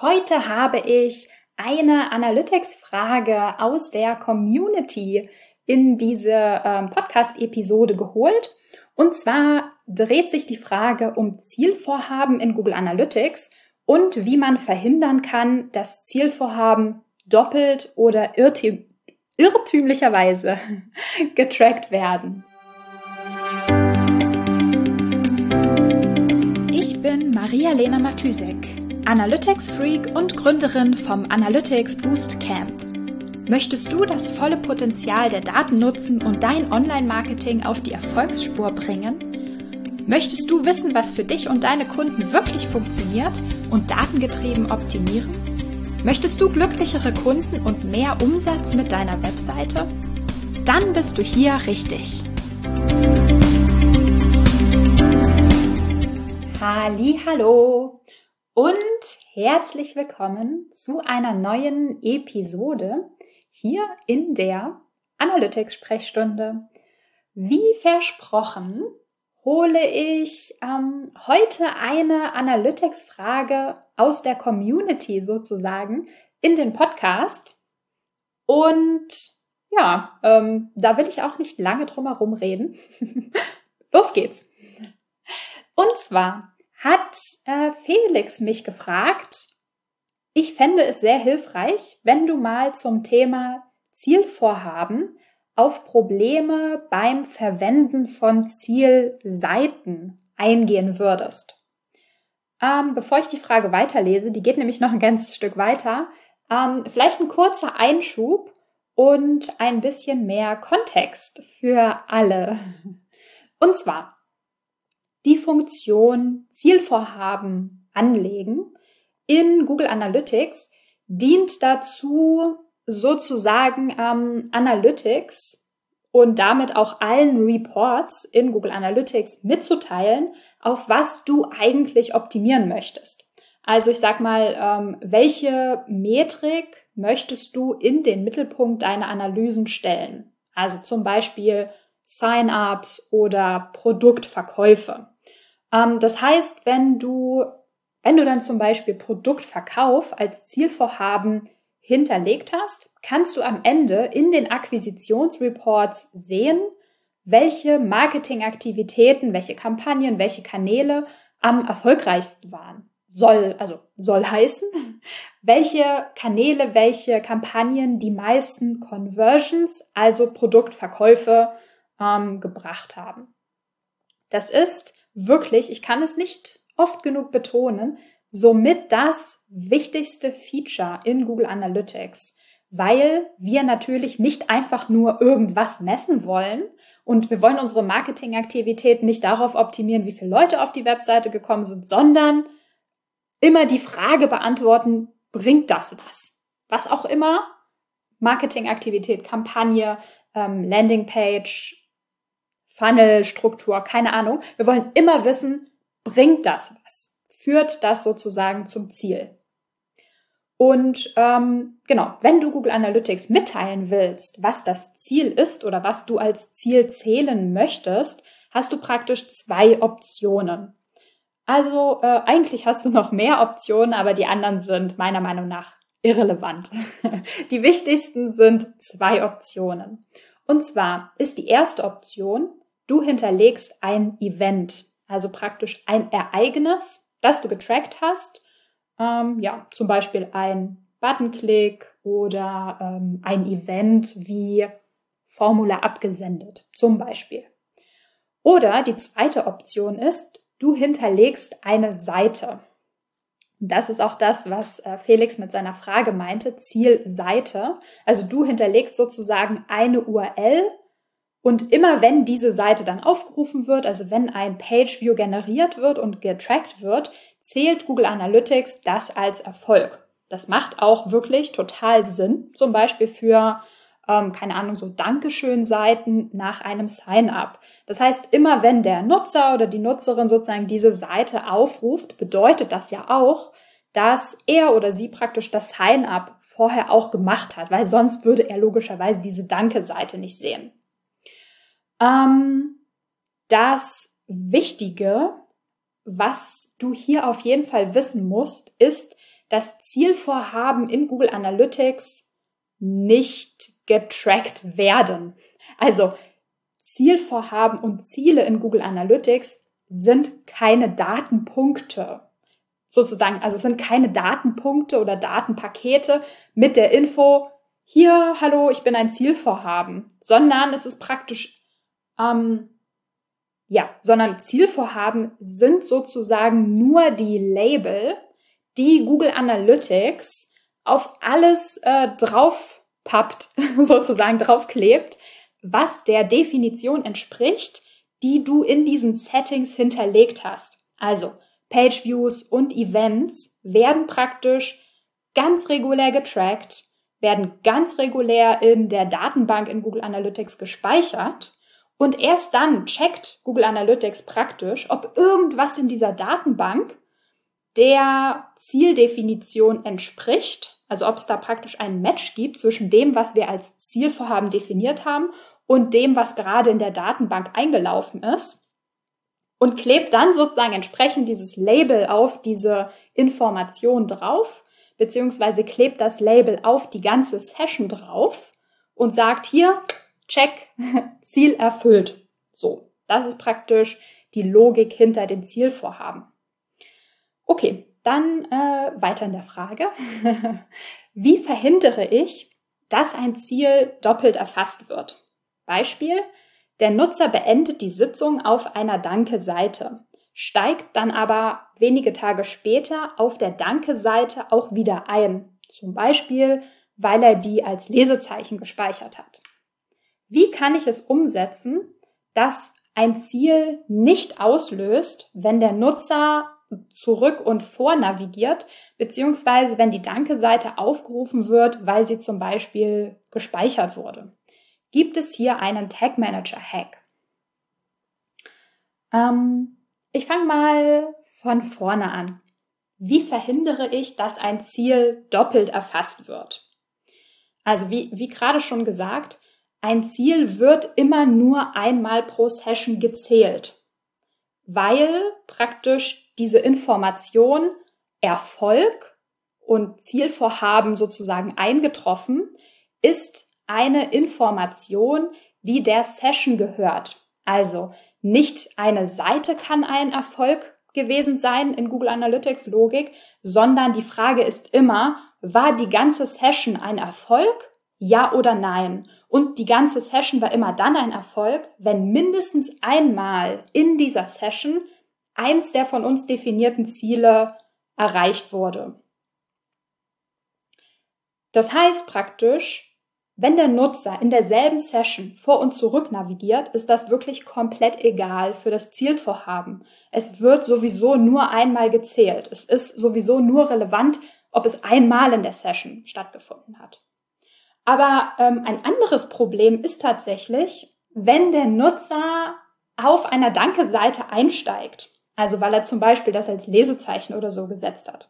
Heute habe ich eine Analytics-Frage aus der Community in diese Podcast-Episode geholt. Und zwar dreht sich die Frage um Zielvorhaben in Google Analytics und wie man verhindern kann, dass Zielvorhaben doppelt oder irrtümlicherweise getrackt werden. Ich bin Maria-Lena Matysek, Analytics-Freak und Gründerin vom Analytics Boost Camp. Möchtest du das volle Potenzial der Daten nutzen und dein Online-Marketing auf die Erfolgsspur bringen? Möchtest du wissen, was für dich und deine Kunden wirklich funktioniert und datengetrieben optimieren? Möchtest du glücklichere Kunden und mehr Umsatz mit deiner Webseite? Dann bist du hier richtig. Hallihallo und herzlich willkommen zu einer neuen Episode hier in der Analytics-Sprechstunde. Wie versprochen hole ich heute eine Analytics-Frage aus der Community sozusagen in den Podcast. Und ja, da will ich auch nicht lange drum herum reden. Los geht's! Und zwar hat Felix mich gefragt, ich fände es sehr hilfreich, wenn du mal zum Thema Zielvorhaben auf Probleme beim Verwenden von Zielseiten eingehen würdest. Bevor ich die Frage weiterlese, die geht nämlich noch ein ganzes Stück weiter, vielleicht ein kurzer Einschub und ein bisschen mehr Kontext für alle. Und zwar die Funktion Zielvorhaben anlegen in Google Analytics dient dazu, sozusagen Analytics und damit auch allen Reports in Google Analytics mitzuteilen, auf was du eigentlich optimieren möchtest. Also ich sag mal, welche Metrik möchtest du in den Mittelpunkt deiner Analysen stellen? Also zum Beispiel Sign-ups oder Produktverkäufe. Das heißt, wenn du dann zum Beispiel Produktverkauf als Zielvorhaben hinterlegt hast, kannst du am Ende in den Akquisitionsreports sehen, welche Marketingaktivitäten, welche Kampagnen, welche Kanäle am erfolgreichsten waren. Soll heißen, welche Kanäle, welche Kampagnen die meisten Conversions, also Produktverkäufe, gebracht haben. Das ist wirklich, ich kann es nicht oft genug betonen, somit das wichtigste Feature in Google Analytics, weil wir natürlich nicht einfach nur irgendwas messen wollen und wir wollen unsere Marketingaktivitäten nicht darauf optimieren, wie viele Leute auf die Webseite gekommen sind, sondern immer die Frage beantworten, bringt das was? Was auch immer, Marketingaktivität, Kampagne, Landingpage, Funnelstruktur, keine Ahnung. Wir wollen immer wissen, bringt das was? Führt das sozusagen zum Ziel? Und genau, wenn du Google Analytics mitteilen willst, was das Ziel ist oder was du als Ziel zählen möchtest, hast du praktisch zwei Optionen. Also eigentlich hast du noch mehr Optionen, aber die anderen sind meiner Meinung nach irrelevant. Die wichtigsten sind zwei Optionen. Und zwar ist die erste Option, du hinterlegst ein Event, also praktisch ein Ereignis, das du getrackt hast. Zum Beispiel ein Buttonklick oder ein Event wie Formular abgesendet, zum Beispiel. Oder die zweite Option ist, du hinterlegst eine Seite. Und das ist auch das, was Felix mit seiner Frage meinte, Zielseite. Also du hinterlegst sozusagen eine URL und immer wenn diese Seite dann aufgerufen wird, also wenn ein Pageview generiert wird und getrackt wird, zählt Google Analytics das als Erfolg. Das macht auch wirklich total Sinn, zum Beispiel für, so Dankeschön-Seiten nach einem Sign-up. Das heißt, immer wenn der Nutzer oder die Nutzerin sozusagen diese Seite aufruft, bedeutet das ja auch, dass er oder sie praktisch das Sign-up vorher auch gemacht hat, weil sonst würde er logischerweise diese Danke-Seite nicht sehen. Das Wichtige, was du hier auf jeden Fall wissen musst, ist, das Zielvorhaben in Google Analytics nicht getrackt werden. Also Zielvorhaben und Ziele in Google Analytics sind keine Datenpunkte. Sozusagen, also es sind keine Datenpunkte oder Datenpakete mit der Info, hier, hallo, ich bin ein Zielvorhaben, sondern es ist praktisch, sondern Zielvorhaben sind sozusagen nur die Label, die Google Analytics auf alles draufpappt, sozusagen draufklebt, was der Definition entspricht, die du in diesen Settings hinterlegt hast. Also Pageviews und Events werden praktisch ganz regulär getrackt, werden ganz regulär in der Datenbank in Google Analytics gespeichert und erst dann checkt Google Analytics praktisch, ob irgendwas in dieser Datenbank der Zieldefinition entspricht, also ob es da praktisch ein Match gibt zwischen dem, was wir als Zielvorhaben definiert haben und dem, was gerade in der Datenbank eingelaufen ist, und klebt dann sozusagen entsprechend dieses Label auf diese Information drauf, beziehungsweise klebt das Label auf die ganze Session drauf und sagt hier, check, Ziel erfüllt. So, das ist praktisch die Logik hinter den Zielvorhaben. Okay, dann weiter in der Frage. Wie verhindere ich, dass ein Ziel doppelt erfasst wird? Beispiel: Der Nutzer beendet die Sitzung auf einer Danke-Seite, steigt dann aber wenige Tage später auf der Danke-Seite auch wieder ein. Zum Beispiel, weil er die als Lesezeichen gespeichert hat. Wie kann ich es umsetzen, dass ein Ziel nicht auslöst, wenn der Nutzer zurück und vor navigiert, beziehungsweise wenn die Danke-Seite aufgerufen wird, weil sie zum Beispiel gespeichert wurde? Gibt es hier einen Tag Manager Hack? Ich fange mal von vorne an. Wie verhindere ich, dass ein Ziel doppelt erfasst wird? Also wie gerade schon gesagt, ein Ziel wird immer nur einmal pro Session gezählt, weil praktisch diese Information Erfolg und Zielvorhaben sozusagen eingetroffen ist, eine Information, die der Session gehört. Also nicht eine Seite kann ein Erfolg gewesen sein in Google Analytics Logik, sondern die Frage ist immer, war die ganze Session ein Erfolg? Ja oder nein? Und die ganze Session war immer dann ein Erfolg, wenn mindestens einmal in dieser Session eins der von uns definierten Ziele erreicht wurde. Das heißt praktisch, wenn der Nutzer in derselben Session vor und zurück navigiert, ist das wirklich komplett egal für das Zielvorhaben. Es wird sowieso nur einmal gezählt. Es ist sowieso nur relevant, ob es einmal in der Session stattgefunden hat. Aber ein anderes Problem ist tatsächlich, wenn der Nutzer auf einer Danke-Seite einsteigt, also weil er zum Beispiel das als Lesezeichen oder so gesetzt hat.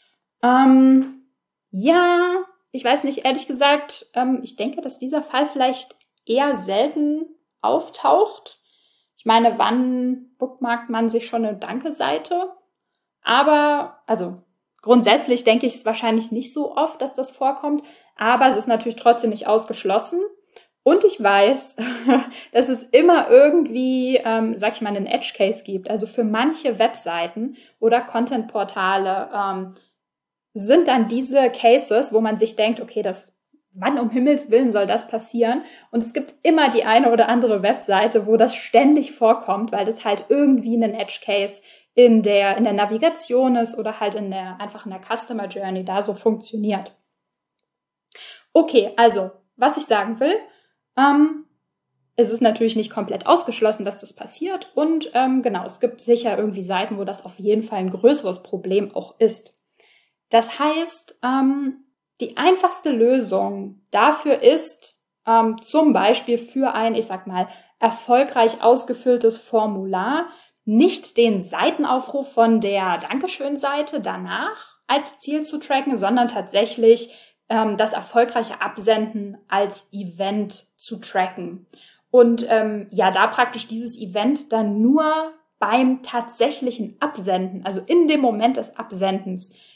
Ich weiß nicht, ehrlich gesagt, ich denke, dass dieser Fall vielleicht eher selten auftaucht. Ich meine, wann bookmarkt man sich schon eine Danke-Seite? Aber, also grundsätzlich denke ich es wahrscheinlich nicht so oft, dass das vorkommt, aber es ist natürlich trotzdem nicht ausgeschlossen. Und ich weiß, dass es immer irgendwie, einen Edge-Case gibt. Also für manche Webseiten oder Content-Portale sind dann diese Cases, wo man sich denkt, okay, wann um Himmels Willen soll das passieren? Und es gibt immer die eine oder andere Webseite, wo das ständig vorkommt, weil das halt irgendwie ein Edge Case in der Navigation ist oder halt einfach in der Customer Journey da so funktioniert. Okay, also, was ich sagen will, es ist natürlich nicht komplett ausgeschlossen, dass das passiert und es gibt sicher irgendwie Seiten, wo das auf jeden Fall ein größeres Problem auch ist. Das heißt, die einfachste Lösung dafür ist zum Beispiel für ein, erfolgreich ausgefülltes Formular nicht den Seitenaufruf von der Dankeschön-Seite danach als Ziel zu tracken, sondern tatsächlich das erfolgreiche Absenden als Event zu tracken. Und da praktisch dieses Event dann nur beim tatsächlichen Absenden, also in dem Moment des Absendens,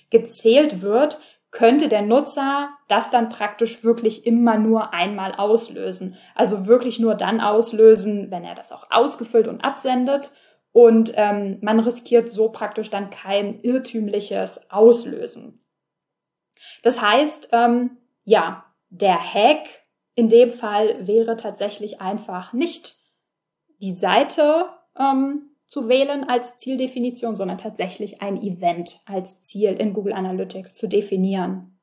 gezählt wird, könnte der Nutzer das dann praktisch wirklich immer nur einmal auslösen. Also wirklich nur dann auslösen, wenn er das auch ausgefüllt und absendet. Und man riskiert so praktisch dann kein irrtümliches Auslösen. Das heißt, der Hack in dem Fall wäre tatsächlich einfach nicht die Seite zu wählen als Zieldefinition, sondern tatsächlich ein Event als Ziel in Google Analytics zu definieren.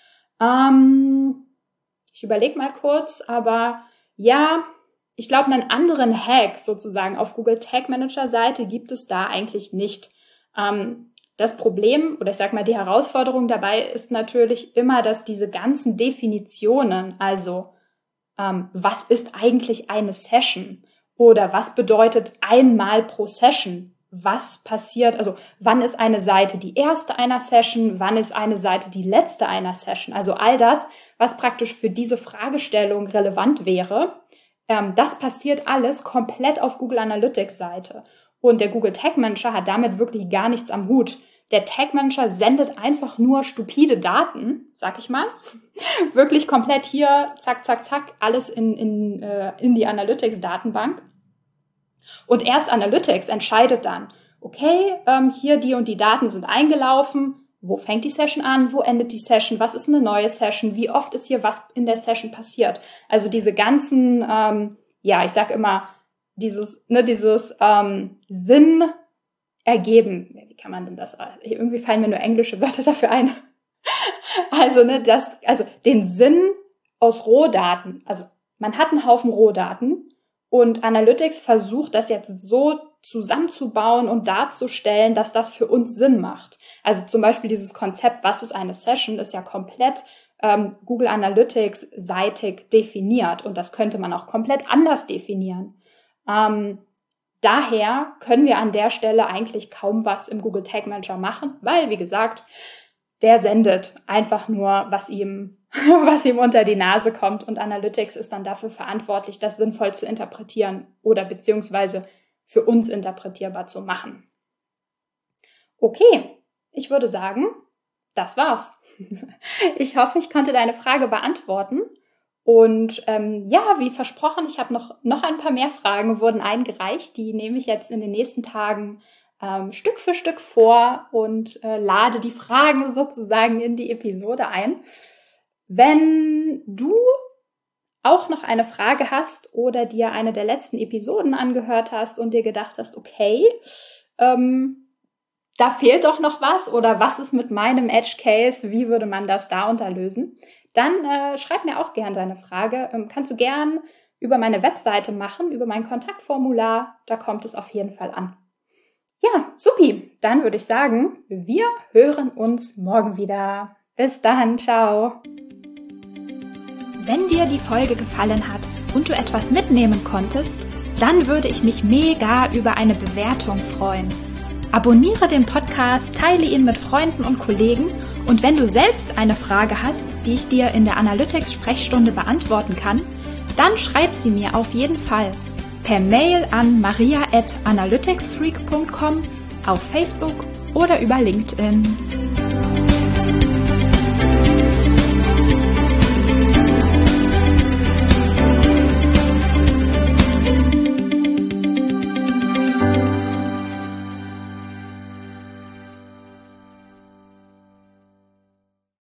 Ich überlege mal kurz, aber ja, ich glaube, einen anderen Hack sozusagen auf Google Tag Manager Seite gibt es da eigentlich nicht. Das Problem oder ich sag mal die Herausforderung dabei ist natürlich immer, dass diese ganzen Definitionen, also was ist eigentlich eine Session oder was bedeutet einmal pro Session, was passiert, also wann ist eine Seite die erste einer Session, wann ist eine Seite die letzte einer Session, also all das, was praktisch für diese Fragestellung relevant wäre, das passiert alles komplett auf Google Analytics Seite. Und der Google Tag Manager hat damit wirklich gar nichts am Hut. Der Tag Manager sendet einfach nur stupide Daten, sag ich mal. Wirklich komplett hier, zack, zack, zack, alles in die Analytics-Datenbank. Und erst Analytics entscheidet dann, okay, hier die und die Daten sind eingelaufen. Wo fängt die Session an? Wo endet die Session? Was ist eine neue Session? Wie oft ist hier was in der Session passiert? Also diese ganzen, ich sag immer, dieses Sinn ergeben. Wie kann man denn das? Irgendwie fallen mir nur englische Wörter dafür ein. Also den Sinn aus Rohdaten. Also man hat einen Haufen Rohdaten und Analytics versucht, das jetzt so zusammenzubauen und darzustellen, dass das für uns Sinn macht. Also zum Beispiel dieses Konzept, was ist eine Session, ist ja komplett Google Analytics seitig definiert und das könnte man auch komplett anders definieren. Daher können wir an der Stelle eigentlich kaum was im Google Tag Manager machen, weil, wie gesagt, der sendet einfach nur, was ihm unter die Nase kommt und Analytics ist dann dafür verantwortlich, das sinnvoll zu interpretieren oder beziehungsweise für uns interpretierbar zu machen. Okay, ich würde sagen, das war's. Ich hoffe, ich konnte deine Frage beantworten. Und wie versprochen, ich habe noch ein paar mehr Fragen wurden eingereicht. Die nehme ich jetzt in den nächsten Tagen Stück für Stück vor und lade die Fragen sozusagen in die Episode ein. Wenn du auch noch eine Frage hast oder dir eine der letzten Episoden angehört hast und dir gedacht hast, okay, da fehlt doch noch was oder was ist mit meinem Edge Case, wie würde man das da unterlösen? Dann schreib mir auch gern deine Frage. Kannst du gern über meine Webseite machen, über mein Kontaktformular. Da kommt es auf jeden Fall an. Ja, supi. Dann würde ich sagen, wir hören uns morgen wieder. Bis dann, ciao. Wenn dir die Folge gefallen hat und du etwas mitnehmen konntest, dann würde ich mich mega über eine Bewertung freuen. Abonniere den Podcast, teile ihn mit Freunden und Kollegen und wenn du selbst eine Frage hast, die ich dir in der Analytics-Sprechstunde beantworten kann, dann schreib sie mir auf jeden Fall per Mail an maria@analyticsfreak.com, auf Facebook oder über LinkedIn.